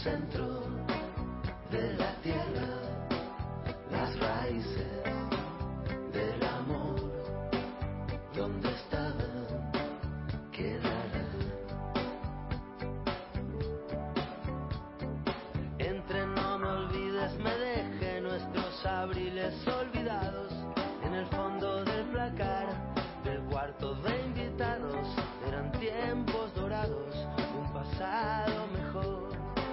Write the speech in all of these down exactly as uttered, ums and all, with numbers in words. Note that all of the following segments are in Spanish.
centro de la tierra, las raíces del amor, donde estaban, quedarán. Entre no me olvides, me dejé nuestros abriles olvidados en el fondo del placar del cuarto de invitados. Eran tiempos dorados, un pasado mejor.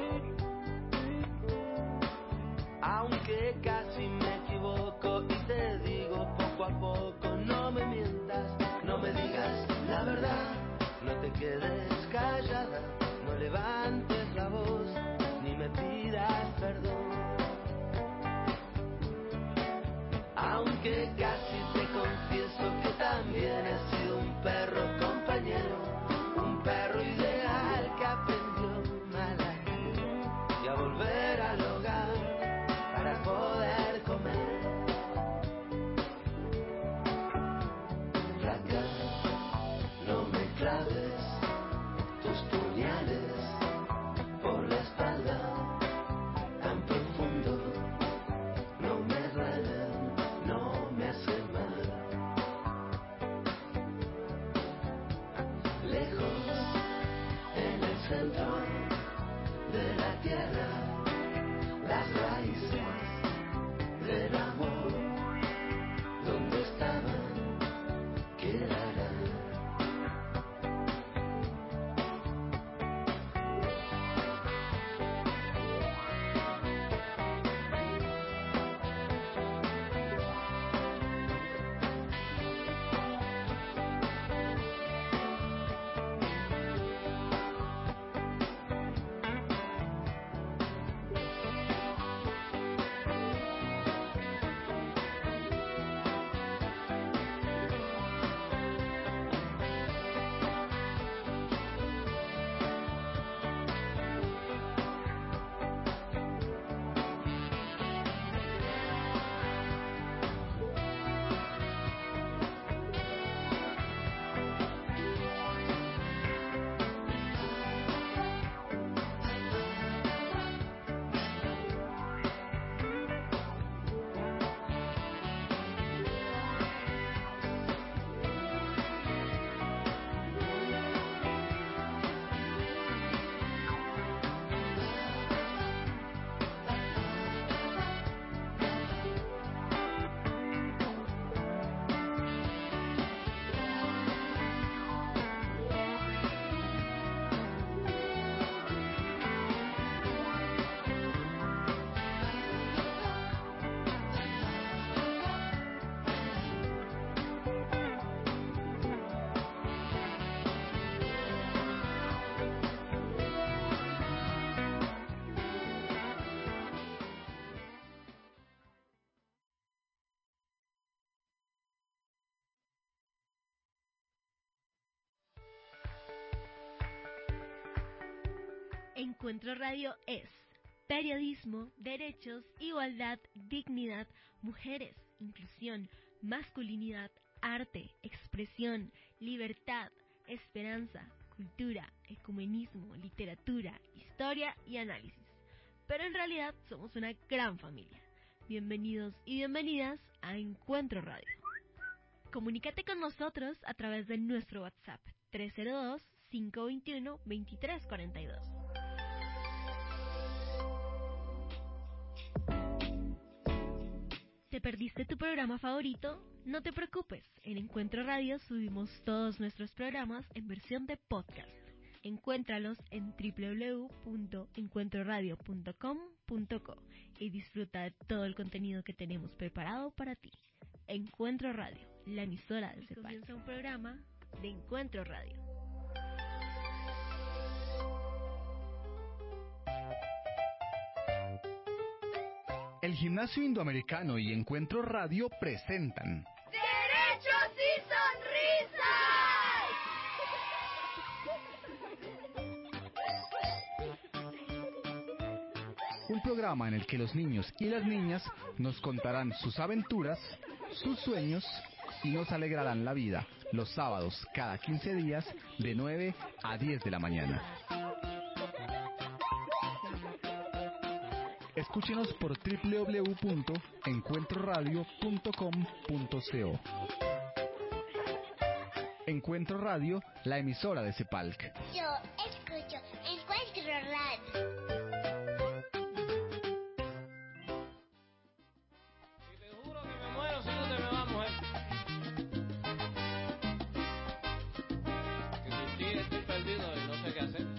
Aunque casi me equivoco y te digo poco a poco, no me mientas, no me digas la verdad, no te quedes callada, no levantes la voz, ni me pidas perdón. Aunque casi te confieso que también he sido un perro compañero, un perro ideal que aprendió mal a ir y a volver al hogar para poder comer. Flaca, no me claves tus puñales por la espalda tan profundo, no me duelen, no me hacen mal. Lejos, en el centro de la tierra, las raíces del amor, donde estaban, quedarán. Encuentro Radio es periodismo, derechos, igualdad, dignidad, mujeres, inclusión, masculinidad, arte, expresión, libertad, esperanza, cultura, ecumenismo, literatura, historia y análisis. Pero en realidad somos una gran familia. Bienvenidos y bienvenidas a Encuentro Radio. Comunícate con nosotros a través de nuestro WhatsApp tres cero dos, cinco dos uno, dos tres cuatro dos. ¿Te perdiste tu programa favorito? No te preocupes, en Encuentro Radio subimos todos nuestros programas en versión de podcast. Encuéntralos en doble u doble u doble u punto encuentro radio punto com punto co y disfruta de todo el contenido que tenemos preparado para ti. Encuentro Radio, la emisora del Cepal. Comienza un programa de Encuentro Radio. El Gimnasio Indoamericano y Encuentro Radio presentan ¡Derechos y Sonrisas! Un programa en el que los niños y las niñas nos contarán sus aventuras, sus sueños y nos alegrarán la vida los sábados cada quince días de nueve a diez de la mañana. Escúchenos por doble u doble u doble u punto encuentro radio punto com punto co. Encuentro Radio, la emisora de Cepalc. Yo escucho Encuentro Radio. Y te juro que me muero si no te me vas, mujer. Que sin ti estoy perdido y no sé qué hacer.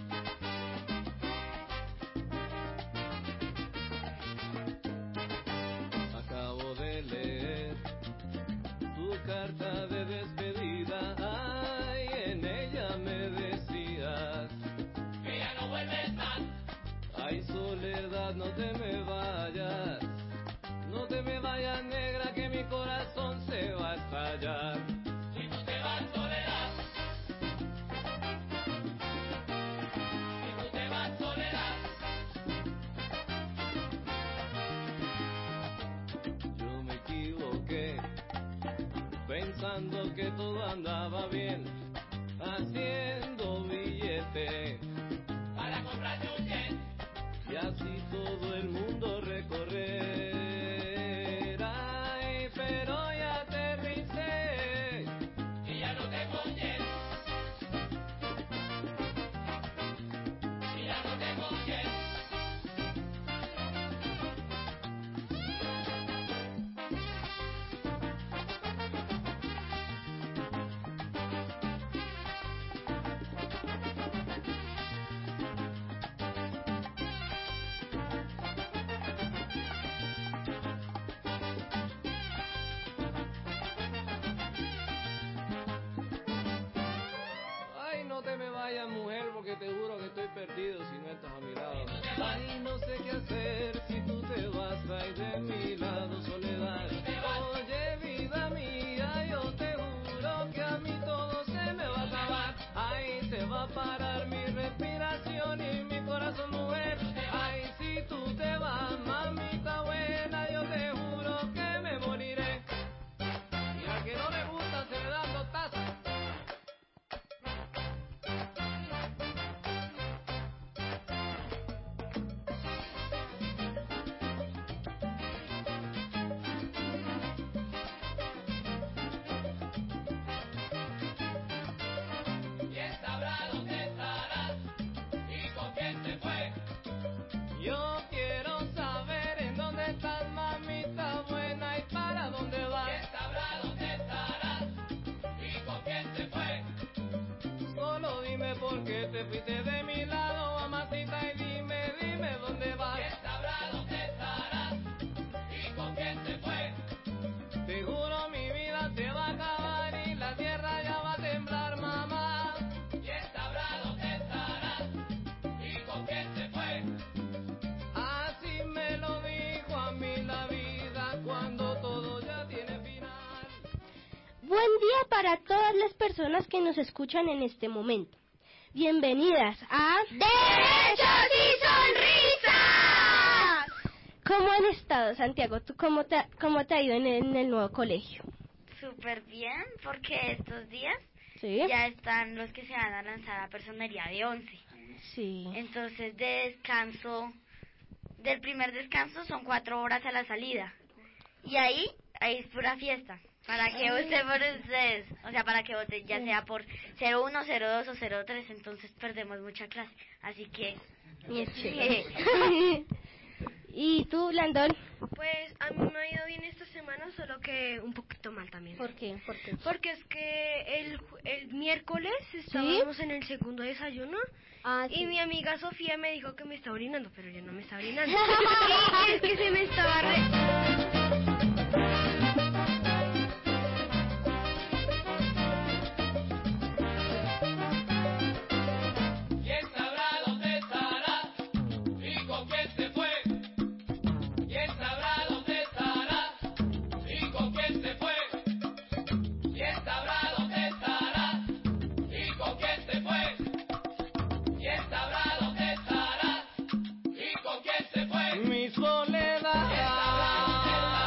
Acabo de leer tu carta de despedida. Ay, en ella me decías que ya no vuelves más. Ay, soledad, no te me vayas. No te me vayas, negra, que mi corazón se va a estallar. Si tú te vas, soledad. Si tú te vas, soledad. Yo me equivoqué pensando que todo andaba bien, haciendo billete para comprarte un jet y así todo el mundo recorrer. Ay, pero ya aterricé y ya no tengo jet. Y ya no tengo jet. Ay, no te me vayas, mujer, porque te juro que estoy perdido si no estás a mi lado. Ay, no sé qué hacer si tú te vas, ay, de mi lado, soledad. Oye, vida mía, yo te juro que a mí todo se me va a acabar. Ay, se va a parar mi respiración y mi corazón, mujer. Ay, si tú te vas, mamita buena, yo te juro que me moriré. Y al que no le gusta se le dan dos tazas. ¿Quién sabrá dónde estarás y con quién se fue? Yo quiero saber en dónde estás, mamita buena, y para dónde vas. ¿Quién sabrá dónde estarás y con quién se fue? Solo dime por qué te fuiste de mi lado, mamacita, y dime, dime dónde vas. ¿Quién sabrá dónde estarás y con quién se fue? Te juro mi vida se va a acabar y la tierra ya va a temblar, mamá. ¿Quién sabrá dónde estarás y con quién se fue? Así me lo dijo a mí la vida cuando todo ya tiene final. Buen día para todas las personas que nos escuchan en este momento. Bienvenidas a ¡Derechos y Sonrisas! ¿Cómo han estado, Santiago? ¿Tú cómo te, ha- cómo te ha ido en el, en el nuevo colegio? Súper bien, porque estos días Sí. ya están los que se van a lanzar a personería de once. Sí. Entonces, de descanso, del primer descanso son cuatro horas a la salida. Y ahí, ahí es pura fiesta. Para que vote por ustedes. O sea, para que vote ya sea por cero uno, cero dos o cero tres. Entonces perdemos mucha clase. Así que... Y es chévere. ¿Y tú, Landon? Pues a mí me ha ido bien esta semana, solo que un poquito mal también. ¿Por qué? ¿Por qué? Porque es que el, ju- el miércoles estábamos en el segundo desayuno Ah, y mi amiga Sofía me dijo que me está orinando, pero yo no me estaba orinando. Y es que se me estaba re... ¿Quién sabrá dónde estará y con quién se fue? ¿Quién sabrá dónde estará y con quién se fue? ¿Quién sabrá dónde estará y con quién se fue? ¿Quién sabrá dónde estará y con quién se fue? Mi soledad.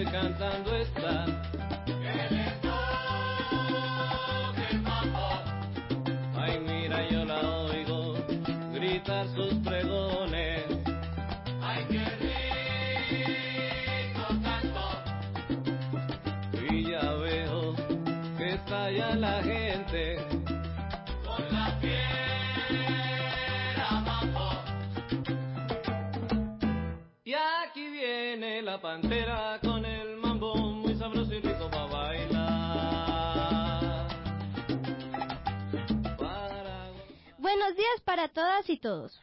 y cantando está. Que le toque el mambo. Ay, mira, yo la oigo gritar sus pregones. Ay, qué rico canto. Y ya veo que está ya la gente con la fiera mambo. Y aquí viene la pantera con el mambo muy sabroso y rico para bailar. Para... Buenos días para todas y todos.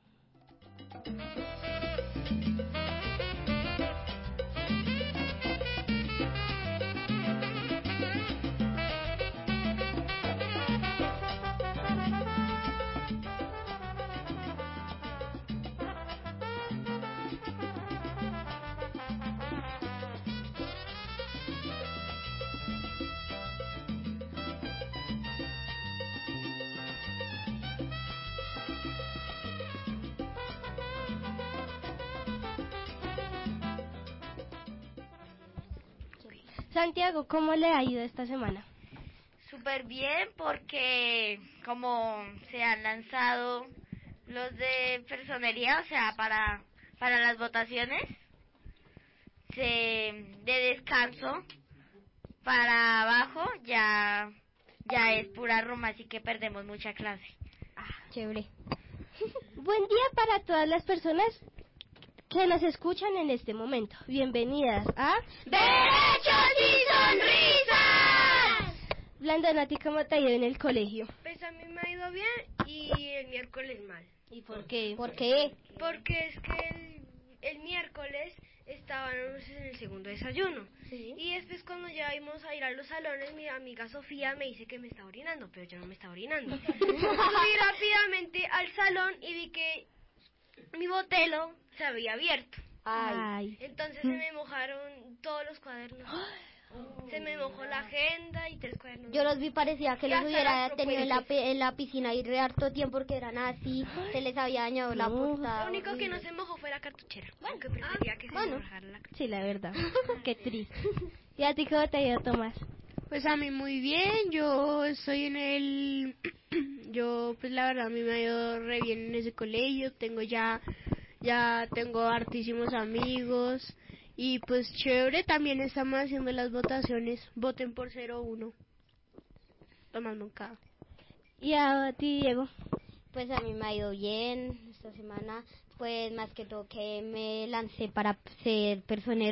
Santiago, ¿cómo le ha ido esta semana? Súper bien, porque como se han lanzado los de personería, o sea, para para las votaciones, se, de descanso para abajo ya ya es pura Roma, así que perdemos mucha clase. Ah, chévere. Buen día para todas las personas que nos escuchan en este momento. Bienvenidas a ¡Derechos y sonrisas! Blandón, ¿a ti cómo te ha ido en el colegio? Pues a mí me ha ido bien y el miércoles mal. ¿Y por qué? ¿Por qué? Porque es que el, el miércoles estábamos en el segundo desayuno. Sí. Y después cuando ya íbamos a ir a los salones, mi amiga Sofía me dice que me estaba orinando, pero yo no me estaba orinando. Fui rápidamente al salón y vi que mi botelo se había abierto. Ay. Entonces se me mojaron todos los cuadernos. Se me mojó la agenda y tres cuadernos. Yo los vi, parecía que Y los hasta hubiera las tenido en la, propuestas. pe- en la piscina y re harto tiempo porque eran así, se les había dañado la No. portada. Lo único que horrible. no se mojó fue la cartuchera. Bueno, que prefería que se bueno. me mojara la cartuchera. Sí, la verdad. Qué triste. ¿Y a ti cómo te ha ido, Tomás? Pues a mí muy bien, yo estoy en el... yo pues la verdad a mí me ha ido re bien en ese colegio, tengo ya, ya tengo hartísimos amigos y pues chévere, también estamos haciendo las votaciones, voten por cero uno. Tomás Moncada. ¿Y a ti, Diego? Pues a mí me ha ido bien esta semana, pues más que todo que me lancé para ser personero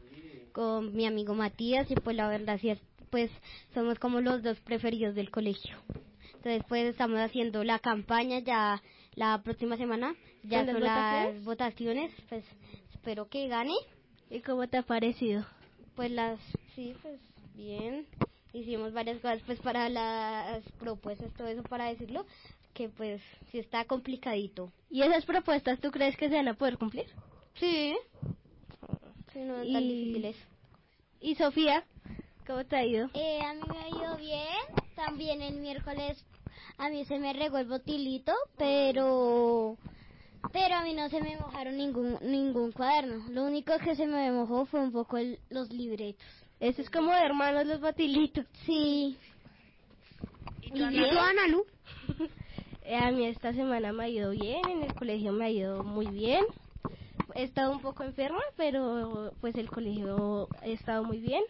con mi amigo Matías y pues la verdad sí es, pues somos como los dos preferidos del colegio. Entonces pues estamos haciendo la campaña ya la próxima semana, ya ¿Son son las las votaciones, pues espero que gane. ¿Y cómo te ha parecido? Pues las, sí, pues bien, hicimos varias cosas pues para las propuestas, todo eso para decirlo, que pues sí está complicadito. ¿Y esas propuestas tú crees que se van a poder cumplir? Sí, sí, no es tan Y- difíciles. ¿Y Sofía? ¿Cómo te ha ido? Eh, a mí me ha ido bien, también el miércoles a mí se me regó el botilito, pero pero a mí no se me mojaron ningún ningún cuaderno, lo único que se me mojó fue un poco el- los libretos. Eso es como de hermanos los batilitos. Sí. ¿Y ¿Y tú, Ana? bien? Ana Lu? Eh, a mí esta semana me ha ido bien, en el colegio me ha ido muy bien. He estado un poco enferma, pero pues el colegio he estado muy bien.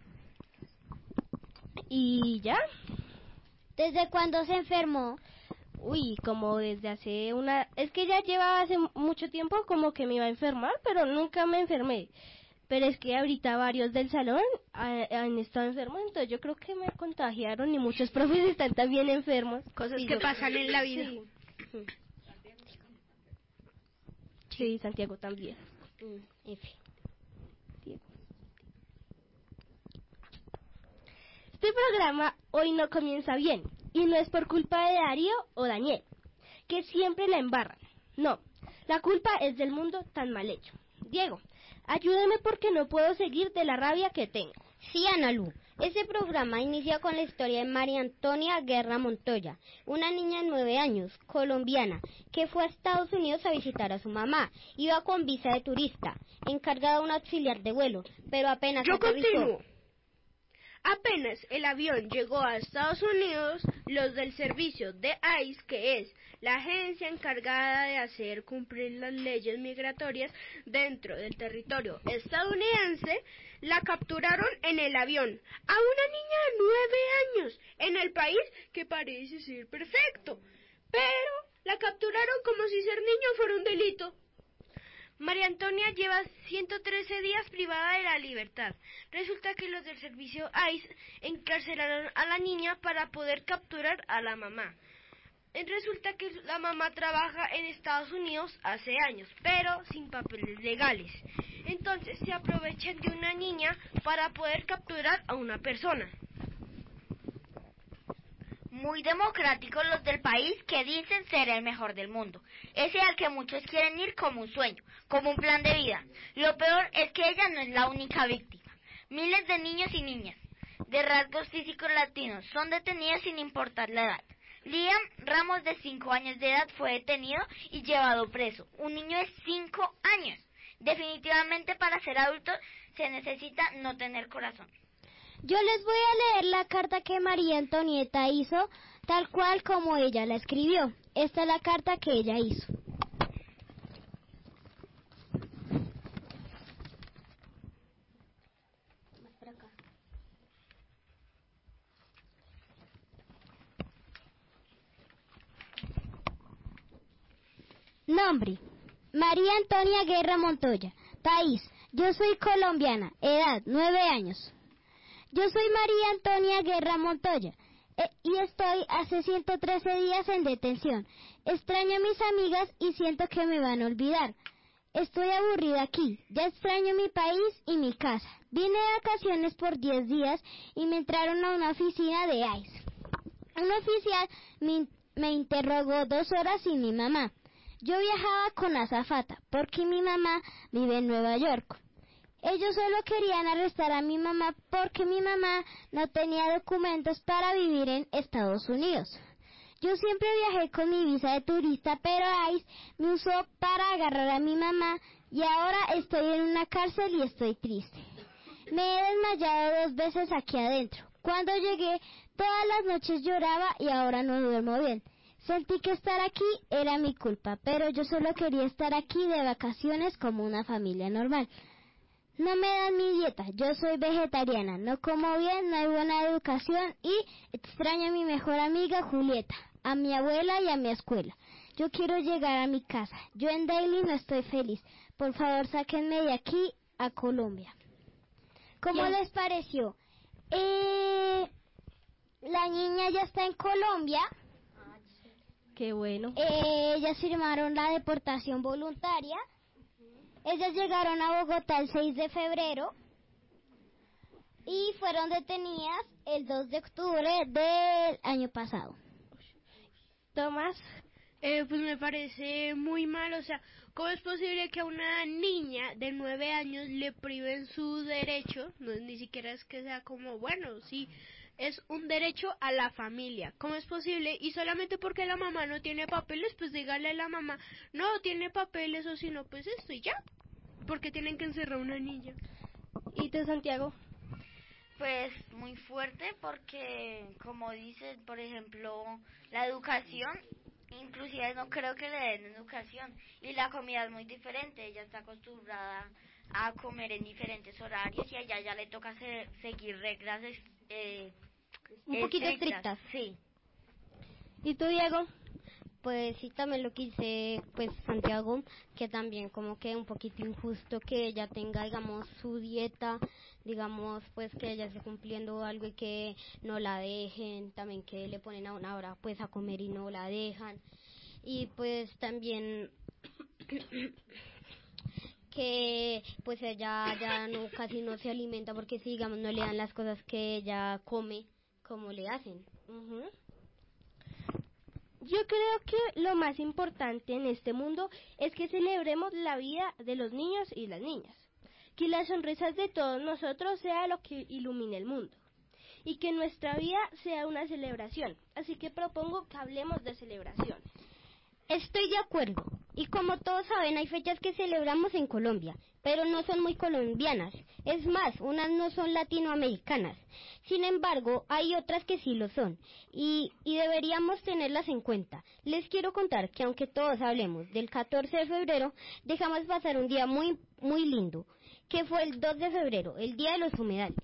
Y ya. ¿Desde cuándo se enfermó? Uy, como desde hace una... Es que ya llevaba hace mucho tiempo como que me iba a enfermar, pero nunca me enfermé. Pero es que ahorita varios del salón ha- han estado enfermos, entonces yo creo que me contagiaron y muchos profes están también enfermos. Cosas Sí, que yo- pasan en la vida. Sí. Sí, Santiago también. Mm, F. Este programa hoy no comienza bien, y no es por culpa de Darío o Daniel, que siempre la embarran. No, la culpa es del mundo tan mal hecho. Diego, ayúdeme porque no puedo seguir de la rabia que tengo. Sí, Analu, Este programa inicia con la historia de María Antonia Guerra Montoya, una niña de nueve años, colombiana, que fue a Estados Unidos a visitar a su mamá. Iba con visa de turista, encargada de un auxiliar de vuelo, pero apenas Yo aterrizó. continúo. Apenas el avión llegó a Estados Unidos, los del servicio de I C E, que es la agencia encargada de hacer cumplir las leyes migratorias dentro del territorio estadounidense, la capturaron en el avión a una niña de nueve años, en el país que parece ser perfecto, pero la capturaron como si ser niño fuera un delito. María Antonia lleva ciento trece días privada de la libertad. Resulta que los del servicio I C E encarcelaron a la niña para poder capturar a la mamá. Resulta que la mamá trabaja en Estados Unidos hace años, pero sin papeles legales. Entonces se aprovechan de una niña para poder capturar a una persona. Muy democráticos los del país que dicen ser el mejor del mundo, ese al que muchos quieren ir como un sueño, como un plan de vida. Lo peor es que ella no es la única víctima. Miles de niños y niñas de rasgos físicos latinos son detenidos sin importar la edad. Liam Ramos, de cinco años de edad, fue detenido y llevado preso. Un niño de cinco años. Definitivamente para ser adulto se necesita no tener corazón. Yo les voy a leer la carta que María Antonieta hizo, tal cual como ella la escribió. Esta es la carta que ella hizo. Nombre: María Antonia Guerra Montoya. País: yo soy colombiana. Edad: nueve años. Yo soy María Antonia Guerra Montoya eh, y estoy hace ciento trece días en detención. Extraño a mis amigas y siento que me van a olvidar. Estoy aburrida aquí, ya extraño mi país y mi casa. Vine de vacaciones por diez días y me entraron a una oficina de I C E. Un oficial me, me interrogó dos horas sin mi mamá. Yo viajaba con azafata porque mi mamá vive en Nueva York. Ellos solo querían arrestar a mi mamá porque mi mamá no tenía documentos para vivir en Estados Unidos. Yo siempre viajé con mi visa de turista, pero I C E me usó para agarrar a mi mamá y ahora estoy en una cárcel y estoy triste. Me he desmayado dos veces aquí adentro. Cuando llegué, todas las noches lloraba y ahora no duermo bien. Sentí que estar aquí era mi culpa, pero yo solo quería estar aquí de vacaciones como una familia normal. No me dan mi dieta, yo soy vegetariana, no como bien, no hay buena educación y extraño a mi mejor amiga Julieta, a mi abuela y a mi escuela. Yo quiero llegar a mi casa, yo en Daily no estoy feliz. Por favor, sáquenme de aquí a Colombia. ¿Cómo Bien. les pareció? Eh, la niña ya está en Colombia. Qué bueno. Eh, ellas firmaron la deportación voluntaria. Ellas llegaron a Bogotá el seis de febrero y fueron detenidas el dos de octubre del año pasado. Tomás, eh, pues me parece muy mal, o sea, ¿cómo es posible que a una niña de nueve años le priven su derecho? No, ni siquiera es que sea como, bueno, sí, es un derecho a la familia. ¿Cómo es posible? Y solamente porque la mamá no tiene papeles, pues dígale a la mamá, no tiene papeles o si no, pues esto y ya. Porque tienen que encerrar a una niña. ¿Y tú, Santiago? Pues muy fuerte porque, como dicen, por ejemplo, la educación, inclusive no creo que le den educación. Y la comida es muy diferente. Ella está acostumbrada a comer en diferentes horarios y a ella ya le toca se- seguir reglas eh, Un poquito estrictas. Sí. ¿Y tú, Diego? Pues sí, también lo quise, pues Santiago, que también como que un poquito injusto que ella tenga, digamos, su dieta, digamos, pues que ella esté cumpliendo algo y que no la dejen, también que le ponen a una hora pues a comer y no la dejan, y pues también que pues ella ya no casi no se alimenta porque si digamos no le dan las cosas que ella come, como le hacen. Uh-huh. Yo creo que lo más importante en este mundo es que celebremos la vida de los niños y las niñas. Que las sonrisas de todos nosotros sea lo que ilumine el mundo. y que nuestra vida sea una celebración. Así que propongo que hablemos de celebraciones. Estoy de acuerdo. Y como todos saben, hay fechas que celebramos en Colombia, pero no son muy colombianas. Es más, unas no son latinoamericanas. Sin embargo, hay otras que sí lo son, y, y deberíamos tenerlas en cuenta. Les quiero contar que aunque todos hablemos del catorce de febrero, dejamos pasar un día muy, muy lindo, que fue el dos de febrero, el Día de los Humedales.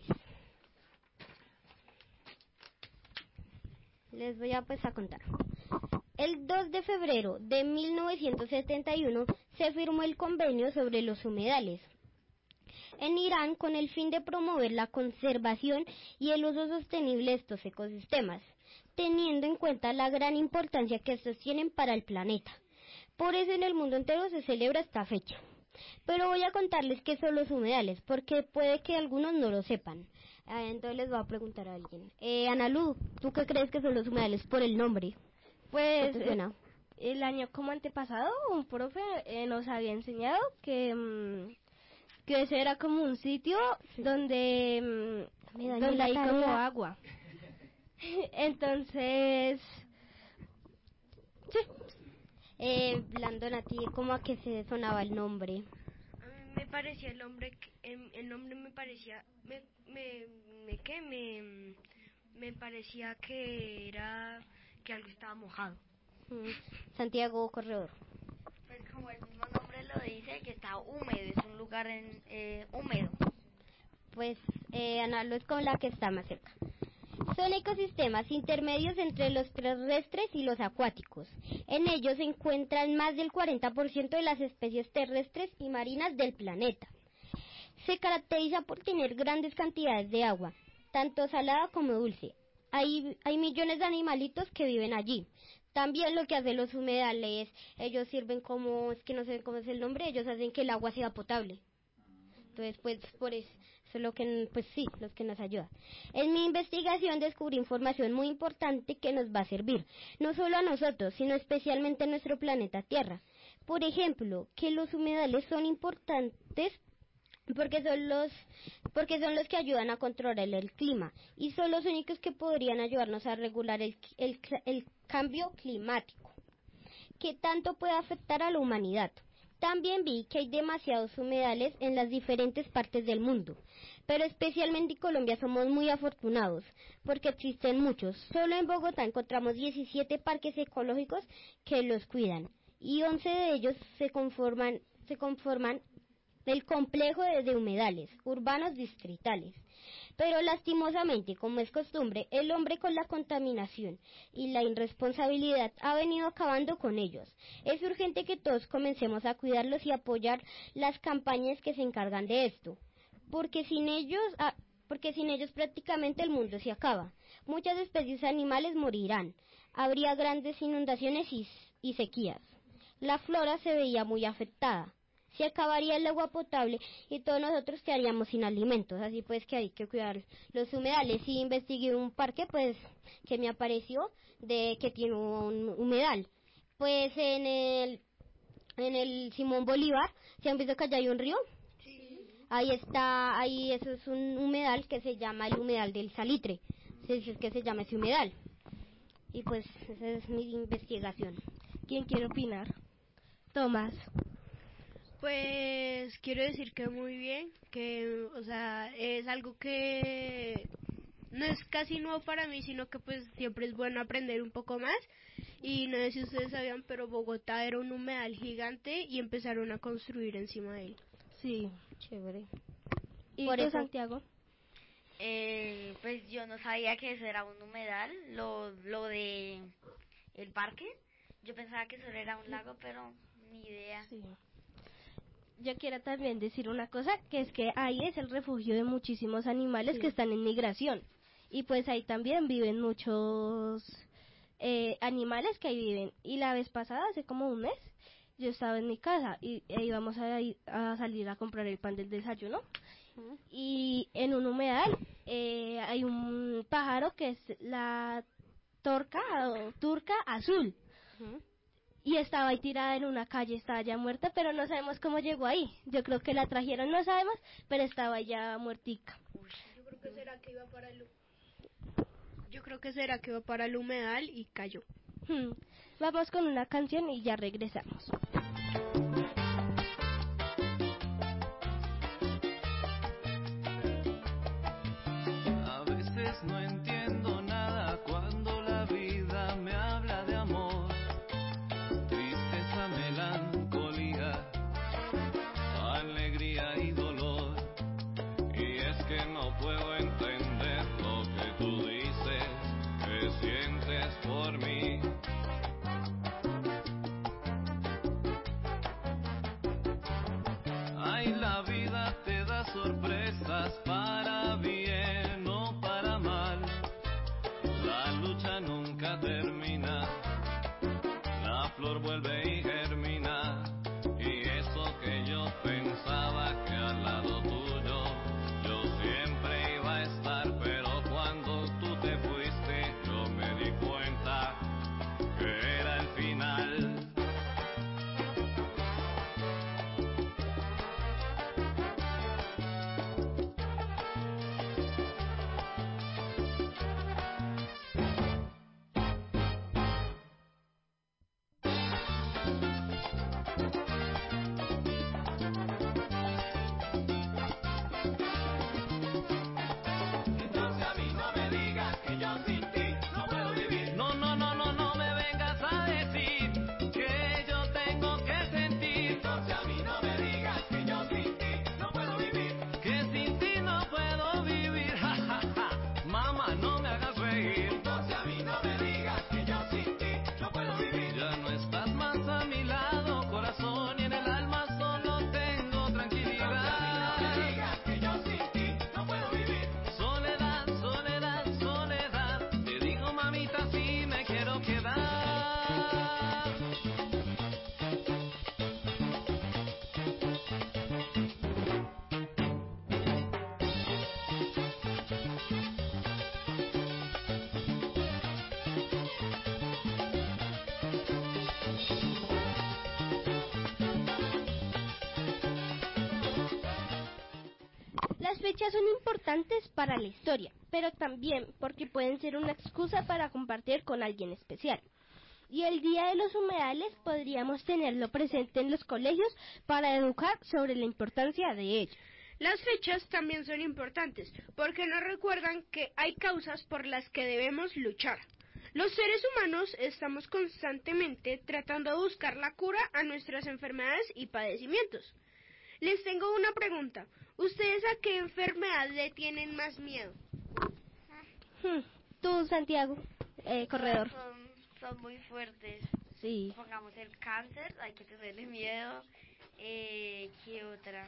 Les voy a pues a contar. El dos de febrero de mil novecientos setenta y uno se firmó el convenio sobre los humedales en Irán con el fin de promover la conservación y el uso sostenible de estos ecosistemas, teniendo en cuenta la gran importancia que estos tienen para el planeta. Por eso en el mundo entero se celebra esta fecha. Pero voy a contarles qué son los humedales, porque puede que algunos no lo sepan. Ah, entonces les voy a preguntar a alguien. Eh, Analu, ¿tú qué crees que son los humedales por el nombre? Pues eh, el año como antepasado un profe eh, nos había enseñado que mmm, que ese era como un sitio sí. donde mmm, donde hay como agua. Entonces sí. eh, Blandón, ¿a ti cómo a qué se sonaba el nombre? A mí me parecía el nombre el, el nombre me parecía me me me qué me me parecía que era que algo estaba mojado. Mm. Santiago Corredor. Pues como el mismo nombre lo dice, que está húmedo, es un lugar en, eh, húmedo. Pues eh, Ana es con la que está más cerca. Son ecosistemas intermedios entre los terrestres y los acuáticos. En ellos se encuentran más del cuarenta por ciento de las especies terrestres y marinas del planeta. Se caracteriza por tener grandes cantidades de agua, tanto salada como dulce. Hay, hay millones de animalitos que viven allí. También lo que hacen los humedales, ellos sirven como, es que no sé cómo es el nombre, ellos hacen que el agua sea potable. Entonces, pues, por eso, eso es lo que, pues sí, los que nos ayuda. En mi investigación descubrí información muy importante que nos va a servir, no solo a nosotros, sino especialmente a nuestro planeta Tierra. Por ejemplo, que los humedales son importantes porque son los porque son los que ayudan a controlar el clima y son los únicos que podrían ayudarnos a regular el, el, el cambio climático que tanto puede afectar a la humanidad. También vi que hay demasiados humedales en las diferentes partes del mundo, pero especialmente en Colombia somos muy afortunados porque existen muchos. Solo en Bogotá encontramos diecisiete parques ecológicos que los cuidan y once de ellos se conforman se conforman del complejo de, de humedales urbanos distritales. Pero lastimosamente, como es costumbre, el hombre con la contaminación y la irresponsabilidad ha venido acabando con ellos. Es urgente que todos comencemos a cuidarlos y apoyar las campañas que se encargan de esto, porque sin ellos, ah, porque sin ellos prácticamente el mundo se acaba. Muchas especies animales morirán, habría grandes inundaciones y, y sequías. La flora se veía muy afectada. Se acabaría el agua potable y todos nosotros quedaríamos sin alimentos, así pues que hay que cuidar los humedales. Y investigué un parque pues que me apareció de que tiene un humedal. Pues en el en el Simón Bolívar, ¿se han visto que allá hay un río? Sí. Ahí está, ahí eso es un humedal que se llama el humedal del Salitre, es que se llama ese humedal. Y pues esa es mi investigación. ¿Quién quiere opinar? Tomás. Pues quiero decir que muy bien, que o sea, es algo que no es casi nuevo para mí, sino que pues siempre es bueno aprender un poco más. Y no sé si ustedes sabían, pero Bogotá era un humedal gigante y empezaron a construir encima de él. Sí, chévere. ¿Y por eso, Santiago? Eh, pues yo no sabía que eso era un humedal, lo, lo de el parque. Yo pensaba que eso era un lago, pero ni idea. Sí. Yo quiero también decir una cosa, que es que ahí es el refugio de muchísimos animales sí. que están en migración. Y pues ahí también viven muchos eh, animales que ahí viven. Y la vez pasada, hace como un mes, yo estaba en mi casa y e íbamos a, a salir a comprar el pan del desayuno. Uh-huh. Y en un humedal eh, hay un pájaro que es la torca o turca azul. Uh-huh. Y estaba ahí tirada en una calle, estaba ya muerta, pero no sabemos cómo llegó ahí. Yo creo que la trajeron, no sabemos, pero estaba ya muertica. Yo creo que será que iba para el Yo creo que será que va para el humedal y cayó. Hmm. Vamos con una canción y ya regresamos. A veces no entiendo nada cuando la vida me habla de amor, tristeza, melancolía, alegría y dolor. Y es que no puedo entender lo que tú dices, que sientes por mí. Ay, la vida te da sorpresas para bien o para mal. La lucha nunca termina, la flor vuelve y germina. Y eso que yo pensaba que al lado tuyo yo siempre iba a estar, pero cuando tú te fuiste yo me di cuenta que era el final. Entonces a mí no me digas que yo sin ti no puedo vivir. No, no, no, no, no me vengas a decir que yo tengo que sentir. Entonces a mí no me digas que yo sin ti no puedo vivir. Que sin ti no puedo vivir, ja, ja, ja. Mamá, no me hagas reír. Entonces a mí no me digas que yo sin ti no puedo vivir. Ya no estás más a mi lado, corazón, y en el alma solo tengo tranquilidad. Entonces a mí no me digas que yo sin ti no puedo vivir. Soledad, soledad, soledad, te digo mamita si me quiero quedar. Las fechas son importantes para la historia, pero también porque pueden ser una excusa para compartir con alguien especial. Y el Día de los Humedales podríamos tenerlo presente en los colegios para educar sobre la importancia de ello. Las fechas también son importantes porque nos recuerdan que hay causas por las que debemos luchar. Los seres humanos estamos constantemente tratando de buscar la cura a nuestras enfermedades y padecimientos. Les tengo una pregunta. ¿Ustedes a qué enfermedad le tienen más miedo? Hmm. Tú, Santiago, eh, corredor. Son, son muy fuertes. Sí. Pongamos el cáncer, hay que tenerle miedo. Eh, ¿Qué otra?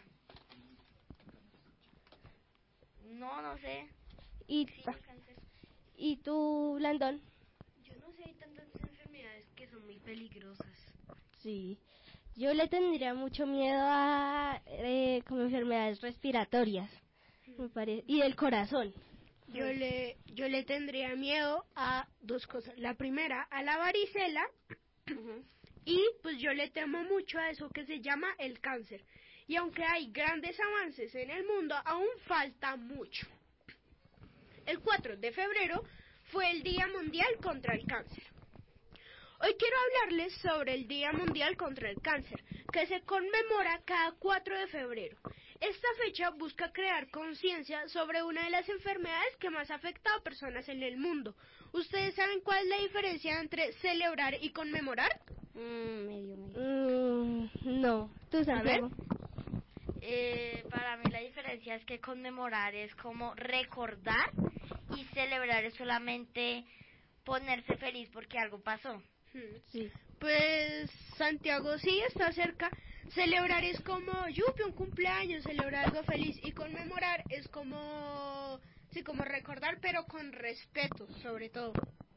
No, no sé. ¿Y, Sí, el cáncer. ¿Y tú, Blandón? Yo no sé, hay tantas enfermedades que son muy peligrosas. Sí. Yo le tendría mucho miedo a eh, como enfermedades respiratorias, me parece, y del corazón. Yo le, yo le tendría miedo a dos cosas. La primera, a la varicela, y pues yo le temo mucho a eso que se llama el cáncer. Y aunque hay grandes avances en el mundo, aún falta mucho. El cuatro de febrero fue el Día Mundial contra el Cáncer. Hoy quiero hablarles sobre el Día Mundial contra el Cáncer, que se conmemora cada cuatro de febrero. Esta fecha busca crear conciencia sobre una de las enfermedades que más afecta a personas en el mundo. ¿Ustedes saben cuál es la diferencia entre celebrar y conmemorar? Mm, medio, medio. Mm, no, tú sabes. Eh, para mí la diferencia es que conmemorar es como recordar y celebrar es solamente ponerse feliz porque algo pasó. Sí. Pues Santiago sí está cerca. Celebrar es como, yupi, un cumpleaños, celebrar algo feliz. Y conmemorar es como, sí, como recordar, pero con respeto, sobre todo.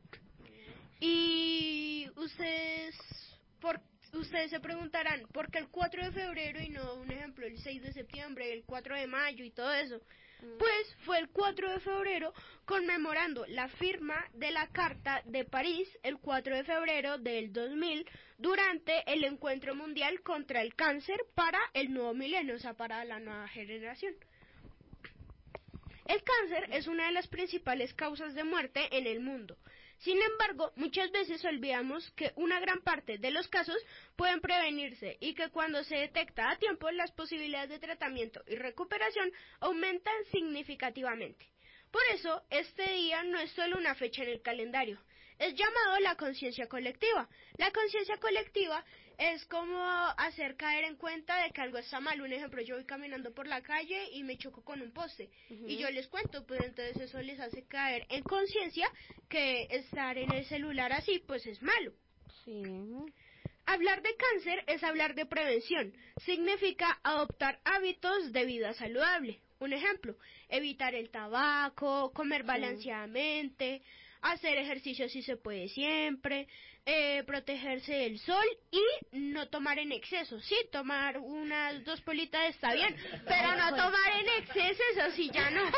Y ustedes, por, ustedes se preguntarán, ¿por qué el cuatro de febrero y no, un ejemplo, el seis de septiembre, el cuatro de mayo y todo eso? Pues fue el cuatro de febrero conmemorando la firma de la Carta de París el cuatro de febrero del dos mil durante el Encuentro Mundial contra el Cáncer para el nuevo milenio, o sea, para la nueva generación. El cáncer es una de las principales causas de muerte en el mundo. Sin embargo, muchas veces olvidamos que una gran parte de los casos pueden prevenirse y que cuando se detecta a tiempo las posibilidades de tratamiento y recuperación aumentan significativamente. Por eso, este día no es solo una fecha en el calendario, es llamado la conciencia colectiva. La conciencia colectiva es como hacer caer en cuenta de que algo está mal. Un ejemplo, yo voy caminando por la calle y me choco con un poste, uh-huh. y yo les cuento, pues entonces eso les hace caer en conciencia que estar en el celular así, pues es malo. Sí. Hablar de cáncer es hablar de prevención. Significa adoptar hábitos de vida saludable. Un ejemplo, evitar el tabaco, comer balanceadamente, hacer ejercicio si se puede siempre, eh, protegerse del sol y no tomar en exceso. Sí, tomar unas dos politas está bien, pero no tomar en exceso, eso sí ya no.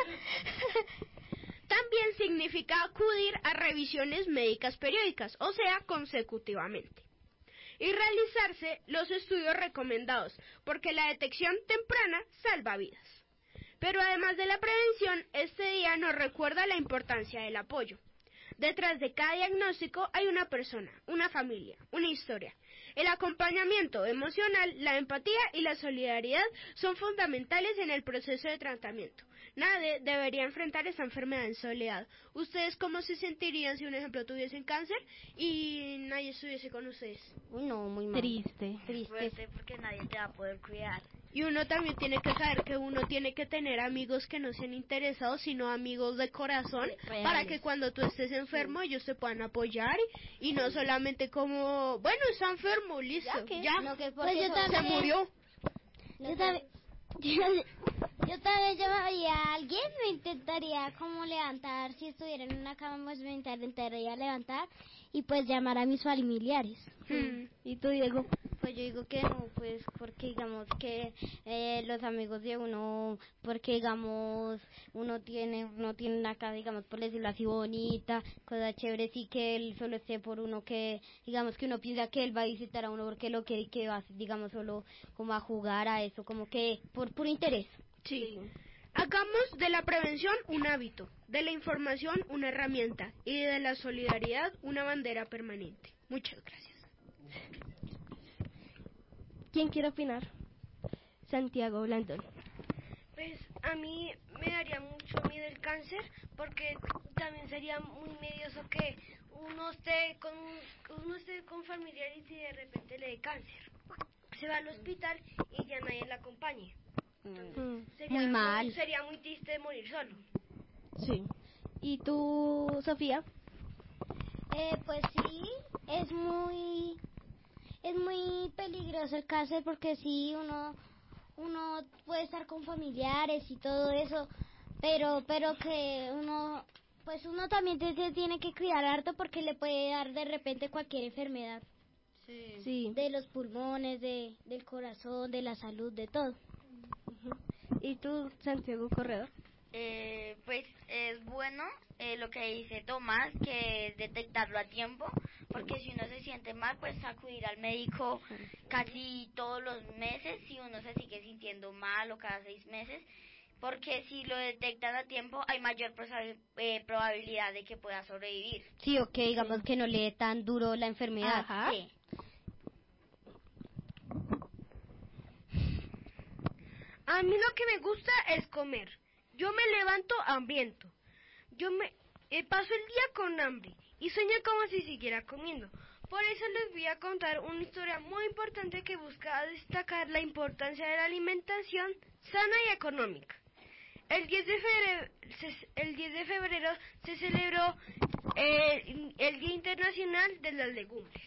También significa acudir a revisiones médicas periódicas, o sea, consecutivamente. Y realizarse los estudios recomendados, porque la detección temprana salva vidas. Pero además de la prevención, este día nos recuerda la importancia del apoyo. Detrás de cada diagnóstico hay una persona, una familia, una historia. El acompañamiento emocional, la empatía y la solidaridad son fundamentales en el proceso de tratamiento. Nadie debería enfrentar esta enfermedad en soledad. ¿Ustedes cómo se sentirían si, un ejemplo, tuviesen cáncer y nadie estuviese con ustedes? No, muy mal. Triste. Triste. Fuerte porque nadie te va a poder cuidar. Y uno también tiene que saber que uno tiene que tener amigos que no sean interesados, sino amigos de corazón, reales, para que cuando tú estés enfermo, sí, ellos te puedan apoyar y, y no solamente como, bueno, está enfermo, listo, ya, que, ya. No, que pues yo también, se murió. Yo también, yo, yo también llamaría a alguien, me intentaría como levantar, si estuviera en una cama, pues me intentaría levantar y pues llamar a mis familiares. Hmm. ¿Y tú, Diego? Pues yo digo que no, pues porque digamos que eh, los amigos de uno, porque digamos uno tiene uno tiene una casa, digamos, por decirlo así, bonita, cosas chéveres, y que él solo esté por uno, que digamos que uno piensa que él va a visitar a uno porque lo que, que va, digamos, solo como a jugar a eso, como que por puro interés. Sí. sí. Hagamos de la prevención un hábito, de la información una herramienta y de la solidaridad una bandera permanente. Muchas gracias. ¿Quién quiere opinar? Santiago Blandón. Pues a mí me daría mucho miedo el cáncer, porque también sería muy medioso que uno esté con uno esté con familiares y de repente le dé cáncer. Se va al hospital y ya nadie la acompañe. Entonces, mm. sería muy mal. Muy, sería muy triste morir solo. Sí. ¿Y tú, Sofía? Eh, pues sí, es muy... Es muy peligroso el cáncer porque sí, uno uno puede estar con familiares y todo eso, pero pero que uno, pues uno también se, se tiene que cuidar harto porque le puede dar de repente cualquier enfermedad. Sí. sí. De los pulmones, de del corazón, de la salud, de todo. Uh-huh. ¿Y tú, Santiago Corredor? Eh, pues es bueno eh, lo que dice Tomás, que es detectarlo a tiempo, porque si uno se siente mal, pues acudir al médico casi todos los meses, si uno se sigue sintiendo mal, o cada seis meses, porque si lo detectan a tiempo hay mayor eh, probabilidad de que pueda sobrevivir. Sí, o que digamos sí. que no le dé tan duro la enfermedad. Ajá. Sí. A mí lo que me gusta es comer. Yo me levanto hambriento. Yo me eh, paso el día con hambre y sueño como si siguiera comiendo. Por eso les voy a contar una historia muy importante que busca destacar la importancia de la alimentación sana y económica. El diez de febrero se, el diez de febrero se celebró eh, el Día Internacional de las Legumbres.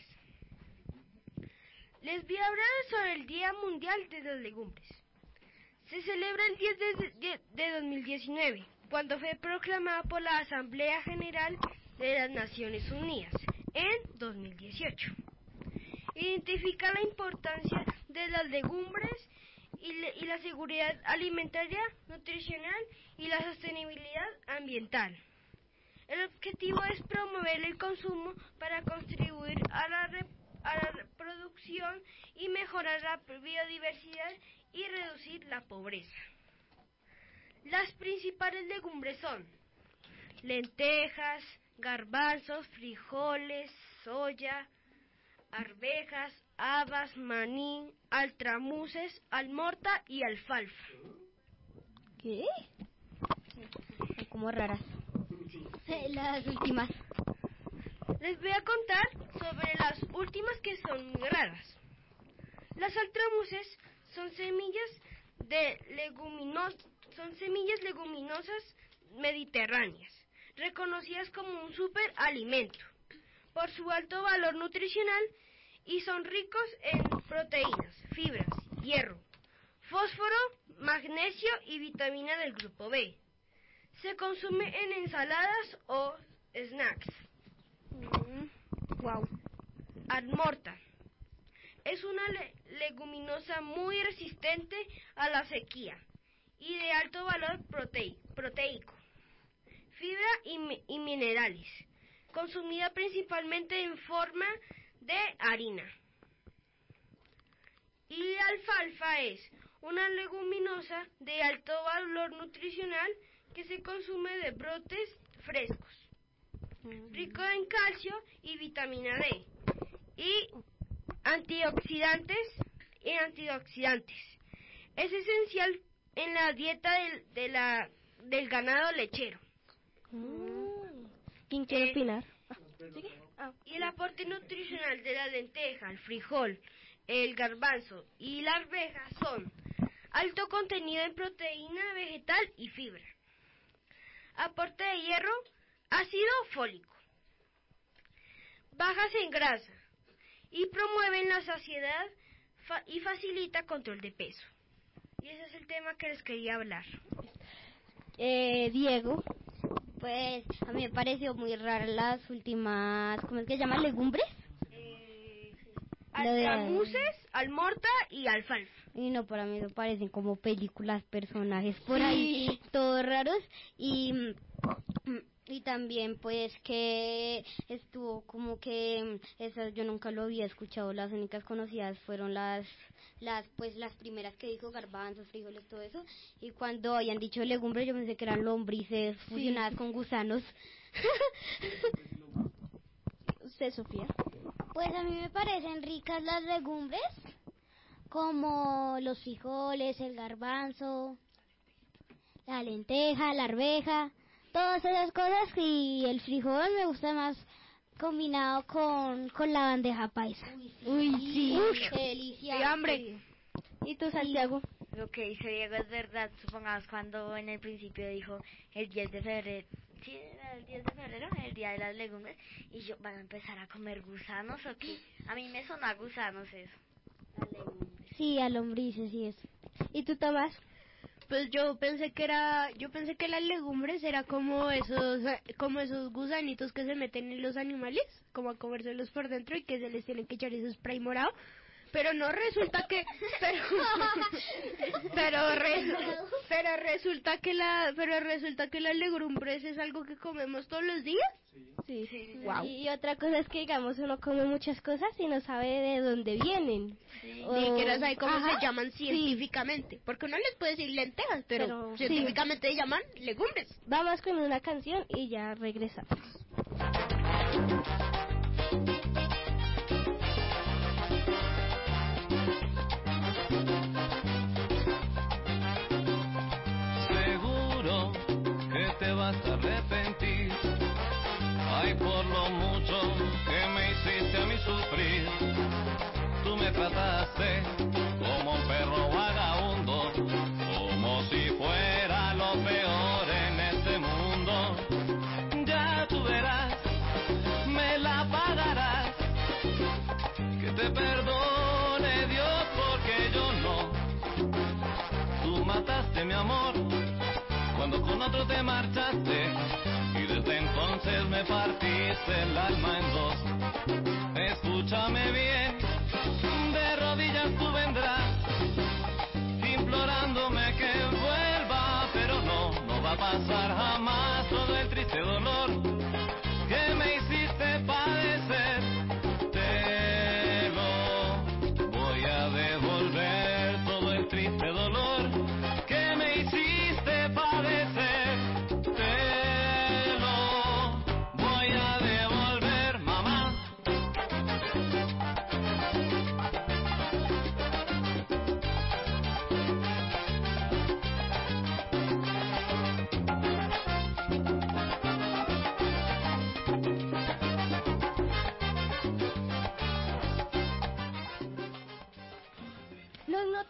Les voy a hablar sobre el Día Mundial de las Legumbres. Se celebra el diez de, de dos mil diecinueve, cuando fue proclamada por la Asamblea General de las Naciones Unidas en dos mil dieciocho. Identifica la importancia de las legumbres y, le, y la seguridad alimentaria, nutricional y la sostenibilidad ambiental. El objetivo es promover el consumo para contribuir a la, re, a la reproducción y mejorar la biodiversidad y reducir la pobreza. Las principales legumbres son lentejas, garbanzos, frijoles, soya, arvejas, habas, maní, altramuces, almorta y alfalfa. ¿Qué? Son como raras. Las últimas. Les voy a contar sobre las últimas que son muy raras. Las altramuces son semillas de leguminos, son semillas leguminosas mediterráneas, reconocidas como un superalimento por su alto valor nutricional y son ricos en proteínas, fibras, hierro, fósforo, magnesio y vitamina del grupo B. Se consume en ensaladas o snacks. Mm, wow. Almorta. Es una le- leguminosa muy resistente a la sequía y de alto valor protei- proteico, fibra y, mi- y minerales, consumida principalmente en forma de harina. Y la alfalfa es una leguminosa de alto valor nutricional que se consume de brotes frescos, rico en calcio y vitamina D y antioxidantes y antioxidantes. Es esencial en la dieta del, de la, del ganado lechero. ¿Quién quiere Eh, opinar? Y el aporte nutricional de la lenteja, el frijol, el garbanzo y la arveja son alto contenido en proteína vegetal y fibra, aporte de hierro, ácido fólico, bajas en grasa y promueven la saciedad fa- y facilita control de peso. Y ese es el tema que les quería hablar. Eh, Diego. Pues a mí me pareció muy rara las últimas, ¿cómo es que se llama? ¿Legumbres? Eh, Lo de- altramuces, almorta y alfalfa. Y no, para mí me parecen como películas, personajes por ahí, todos raros. Y, mm, y también pues que estuvo como que, esas yo nunca lo había escuchado, las únicas conocidas fueron las, las pues las primeras que dijo, garbanzos, frijoles, todo eso. Y cuando habían dicho legumbres yo pensé que eran lombrices fusionadas con gusanos. ¿Usted, Sofía? Pues a mí me parecen ricas las legumbres, como los frijoles, el garbanzo, la lenteja, la arveja, todas esas cosas, y el frijol me gusta más combinado con, con la bandeja paisa. Uy, sí. Uy, qué delicia. ¡Qué hambre! ¿Y tú, Santiago? Lo que dice Diego es verdad, supongamos cuando en el principio dijo el diez de febrero, sí, era el diez de febrero, el día de las legumbres, y yo, ¿van a empezar a comer gusanos o qué? A mí me sonó a gusanos eso, las legumbres. Sí, a lombrices y eso. ¿Y tú, Tomás? Pues yo pensé que era, yo pensé que las legumbres era como esos, como esos gusanitos que se meten en los animales, como a comérselos por dentro y que se les tienen que echar ese spray morado. Pero no resulta que, pero, pero, re- pero resulta que la, pero resulta que las legumbres es algo que comemos todos los días. Sí. Wow. Y otra cosa es que, digamos, uno come muchas cosas y no sabe de dónde vienen. Sí. O- Ni siquiera sabe cómo Ajá, se llaman sí. científicamente. Porque uno les puede decir lentejas, pero, Pero, científicamente se llaman legumbres. Vamos con una canción y ya regresamos. Seguro que te vas a arrepentir. Ay, por lo mucho que me hiciste a mí sufrir. Tú me trataste como un perro vagabundo, como si fuera lo peor en este mundo. Ya tú verás, me la pagarás. Que te perdone Dios porque yo no. Tú mataste mi amor cuando con otro te marchaste y desde entonces me partiste el alma en dos. Escúchame bien, de rodillas tú vendrás implorándome que vuelva, pero no, no va a pasar jamás todo el triste dolor que me hiciste padecer. Te lo voy a devolver, todo el triste dolor que me hiciste padecer.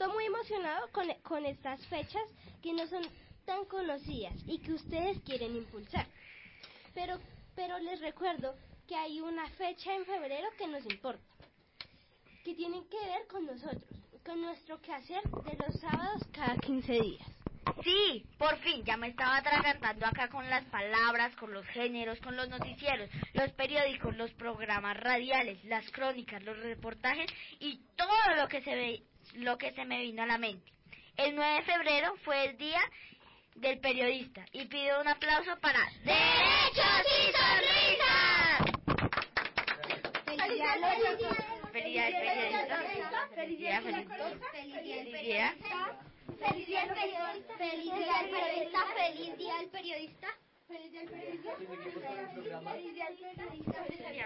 siento muy emocionado con, con estas fechas que no son tan conocidas y que ustedes quieren impulsar. Pero, pero les recuerdo que hay una fecha en febrero que nos importa, que tienen que ver con nosotros, con nuestro quehacer de los sábados cada quince días. Sí, por fin, ya me estaba atragantando acá con las palabras, con los géneros, con los noticieros, los periódicos, los programas radiales, las crónicas, los reportajes y todo lo que se ve, lo que se me vino a la mente. El nueve de febrero fue el día del periodista y pido un aplauso para Derechos y Sonrisas. ¡Feliz día del periodista! Feliz día del periodista. Feliz día del periodista. Feliz día del periodista. Feliz día del periodista. Feliz día del periodista. Feliz día del periodista. Feliz día del periodista. Feliz día del periodista. Feliz día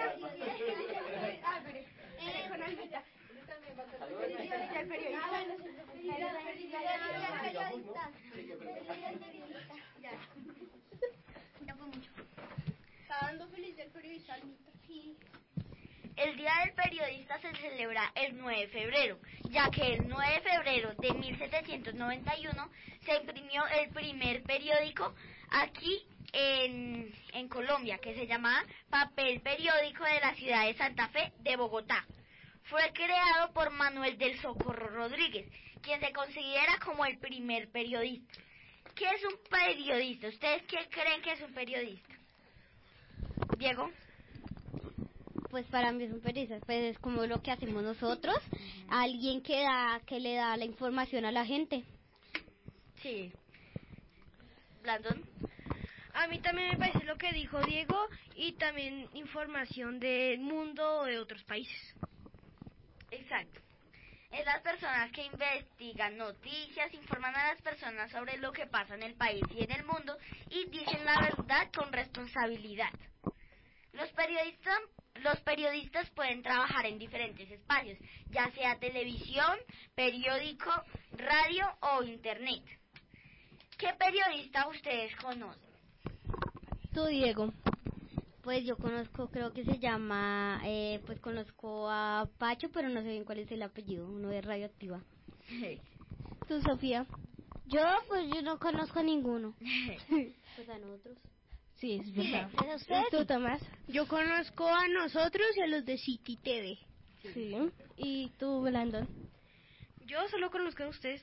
del con Almita. Feliz día del periodista. Feliz día del periodista. Feliz día del periodista. Ya. Ya fue mucho. Está dando feliz día del periodista, Almita. Sí. El Día del Periodista se celebra el nueve de febrero, ya que el nueve de febrero de mil setecientos noventa y uno se imprimió el primer periódico aquí en, en Colombia, que se llamaba Papel Periódico de la ciudad de Santa Fe de Bogotá. Fue creado por Manuel del Socorro Rodríguez, quien se considera como el primer periodista. ¿Qué es un periodista? ¿Ustedes qué creen que es un periodista? Diego. Pues para mí es un periodista, pues es como lo que hacemos nosotros, alguien que da, que le da la información a la gente. Sí. Blandon. A mí también me parece lo que dijo Diego y también información del mundo o de otros países. Exacto. Es las personas que investigan noticias, informan a las personas sobre lo que pasa en el país y en el mundo y dicen la verdad con responsabilidad. Los periodistas Los periodistas pueden trabajar en diferentes espacios, ya sea televisión, periódico, radio o internet. ¿Qué periodista ustedes conocen? Tú, Diego. Pues yo conozco, creo que se llama, eh, pues conozco a Pacho, pero no sé bien cuál es el apellido, uno de Radioactiva. Tú, Sofía. Yo, pues yo no conozco a ninguno. Pues a nosotros. Sí, es verdad. ¿Es a ustedes? ¿Tú, Tomás? Yo conozco a nosotros y a los de City T V. Sí. ¿Y tú, Blandon? Yo solo conozco a ustedes.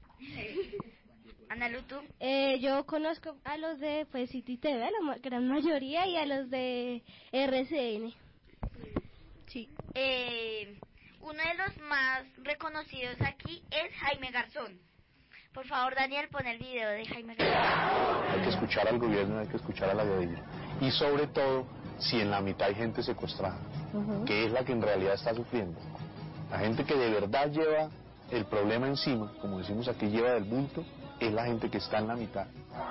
Ana Lutu. Eh, yo conozco a los de pues, City T V, la ma- gran mayoría, y a los de R C N. Sí. Eh, uno de los más reconocidos aquí es Jaime Garzón. Por favor, Daniel, pon el video de Jaime Garzón. Hay que escuchar al gobierno, hay que escuchar a la guerrilla. Y sobre todo, si en la mitad hay gente secuestrada, uh-huh. que es la que en realidad está sufriendo. La gente que de verdad lleva el problema encima, como decimos aquí, lleva del bulto, es la gente que está en la mitad.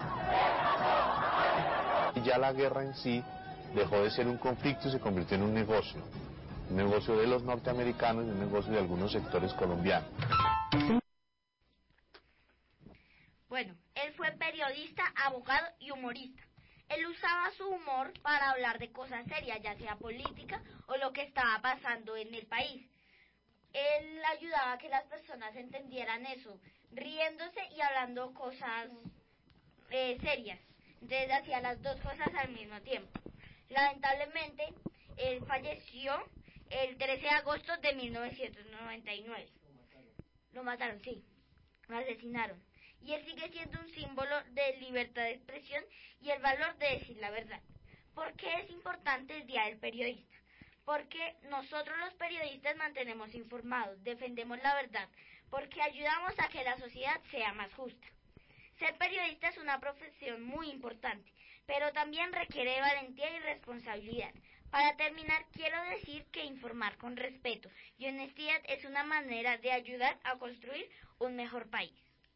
Y ya la guerra en sí dejó de ser un conflicto y se convirtió en un negocio. Un negocio de los norteamericanos y un negocio de algunos sectores colombianos. Bueno, él fue periodista, abogado y humorista. Él usaba su humor para hablar de cosas serias, ya sea política o lo que estaba pasando en el país. Él ayudaba a que las personas entendieran eso, riéndose y hablando cosas eh, serias. Entonces hacía las dos cosas al mismo tiempo. Lamentablemente, él falleció el trece de agosto de mil novecientos noventa y nueve. Lo mataron, sí, lo asesinaron. Y él sigue siendo un símbolo de libertad de expresión y el valor de decir la verdad. ¿Por qué es importante el Día del Periodista? Porque nosotros los periodistas mantenemos informados, defendemos la verdad, porque ayudamos a que la sociedad sea más justa. Ser periodista es una profesión muy importante, pero también requiere valentía y responsabilidad. Para terminar, quiero decir que informar con respeto y honestidad es una manera de ayudar a construir un mejor país.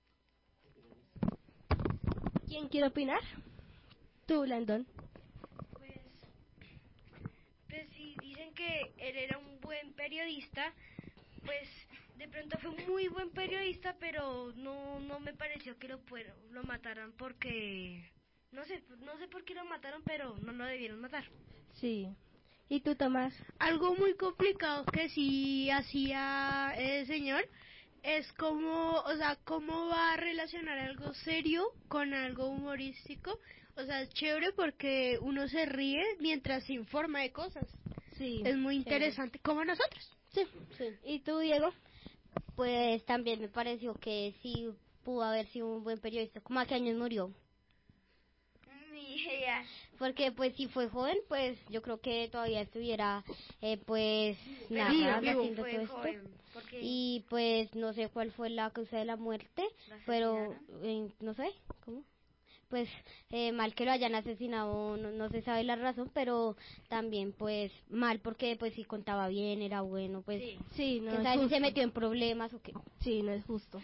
¿Quién quiere opinar? Tú, Blandon. Pues, pues si dicen que él era un buen periodista, pues de pronto fue un muy buen periodista, pero no no me pareció que lo fueron, lo mataran porque no sé, no sé por qué lo mataron, pero no lo debieron matar. Sí. ¿Y tú, Tomás? Algo muy complicado que sí hacía el señor es como, o sea, cómo va a relacionar algo serio con algo humorístico. O sea, es chévere porque uno se ríe mientras se informa de cosas. Sí. Es muy interesante, como nosotros. Sí, sí. ¿Y tú, Diego? Pues también me pareció que sí pudo haber sido un buen periodista. ¿Cómo a qué años murió? Ni idea. Porque pues si fue joven, pues yo creo que todavía estuviera eh, pues Pero nada, sí, haciendo fue todo esto. joven, porque Y pues no sé cuál fue la causa de la muerte, ¿Lo pero eh, no sé, ¿cómo? Pues eh, mal que lo hayan asesinado, no, no se sabe la razón, pero también pues mal porque pues si contaba bien, era bueno, pues Sí. Sí, no quién es sabe si justo. se metió en problemas o qué. Sí, no es justo.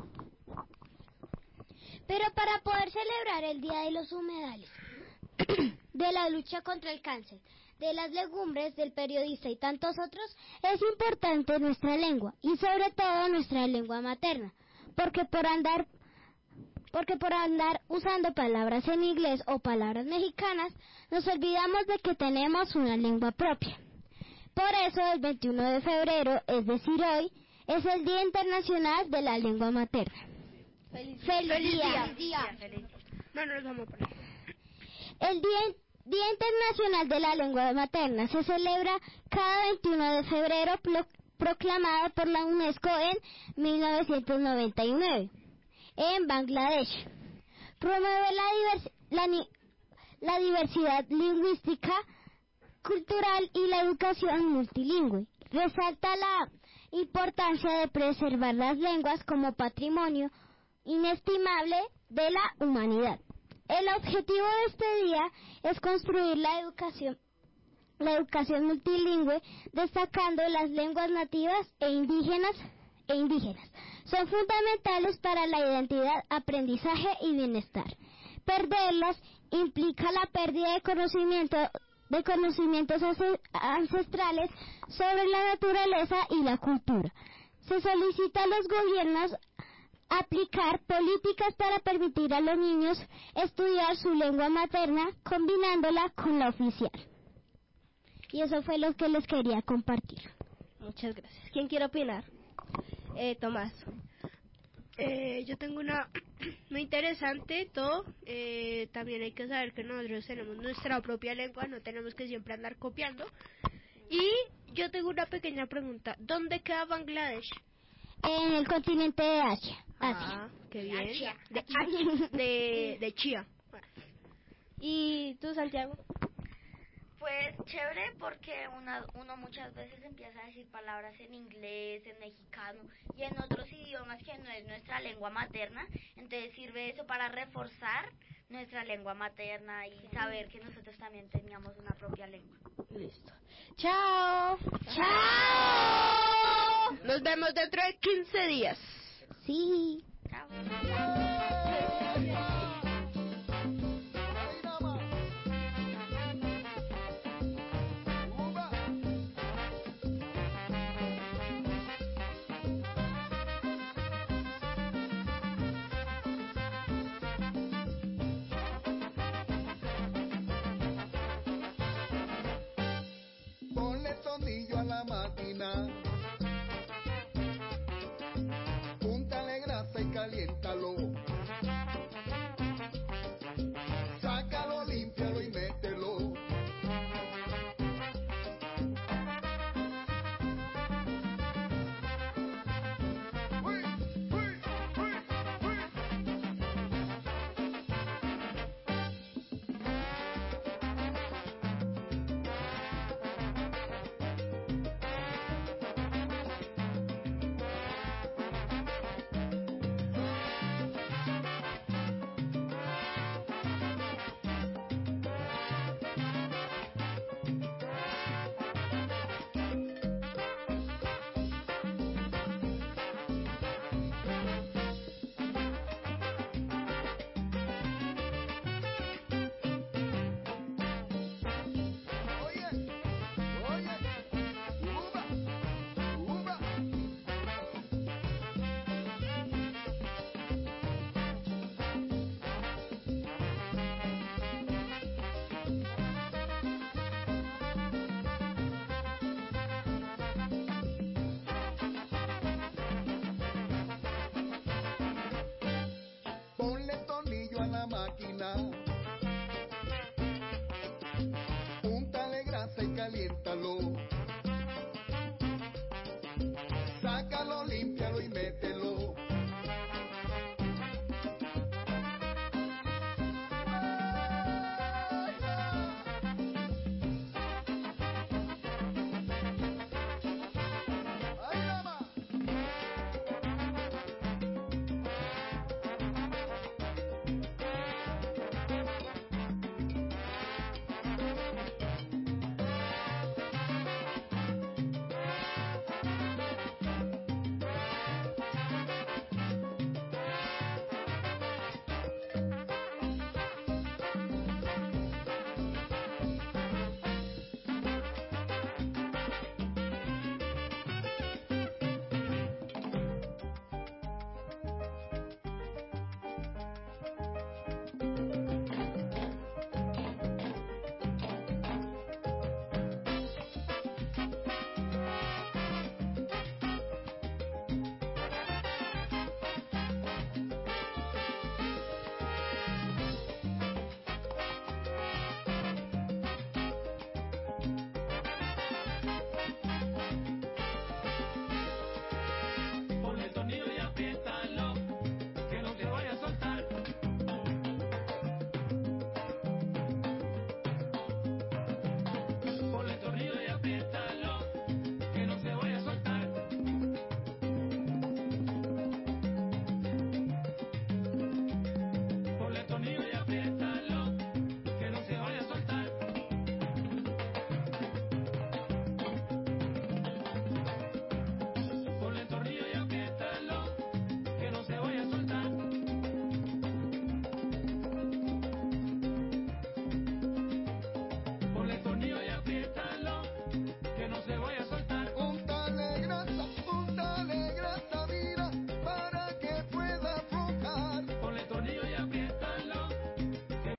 Pero para poder celebrar el Día de los Humedales, de la lucha contra el cáncer, de las legumbres, del periodista y tantos otros, es importante nuestra lengua y sobre todo nuestra lengua materna, porque por andar porque por andar usando palabras en inglés o palabras mexicanas, nos olvidamos de que tenemos una lengua propia. Por eso el veintiuno de febrero, es decir hoy, es el Día Internacional de la Lengua Materna. Feliz, ¡Feliz, Feliz día! día. No, no nos vamos a poner. El Día, Día Internacional de la Lengua Materna se celebra cada veintiuno de febrero, pro, proclamado por la UNESCO en mil novecientos noventa y nueve, en Bangladesh. Promueve la, divers, la, la diversidad lingüística, cultural y la educación multilingüe. Resalta la importancia de preservar las lenguas como patrimonio inestimable de la humanidad. El objetivo de este día es construir la educación, la educación multilingüe, destacando las lenguas nativas e indígenas e indígenas. Son fundamentales para la identidad, aprendizaje y bienestar. Perderlas implica la pérdida de conocimiento de conocimientos ancestrales sobre la naturaleza y la cultura. Se solicita a los gobiernos aplicar políticas para permitir a los niños estudiar su lengua materna combinándola con la oficial. Y eso fue lo que les quería compartir. Muchas gracias. ¿Quién quiere opinar? Eh, Tomás. Eh, yo tengo una muy interesante todo. Eh, también hay que saber que nosotros tenemos nuestra propia lengua, no tenemos que siempre andar copiando. Y yo tengo una pequeña pregunta. ¿Dónde queda Bangladesh? En el continente de Asia. Ah, qué bien. Asia. De, Asia, de, de Chía. ¿Y tú, Santiago? Pues chévere porque una, uno muchas veces empieza a decir palabras en inglés, en mexicano y en otros idiomas que no es nuestra lengua materna, entonces sirve eso para reforzar nuestra lengua materna y saber que nosotros también teníamos una propia lengua. Listo. ¡Chao! ¡Chao! Nos vemos dentro de quince días. Sí. Chao.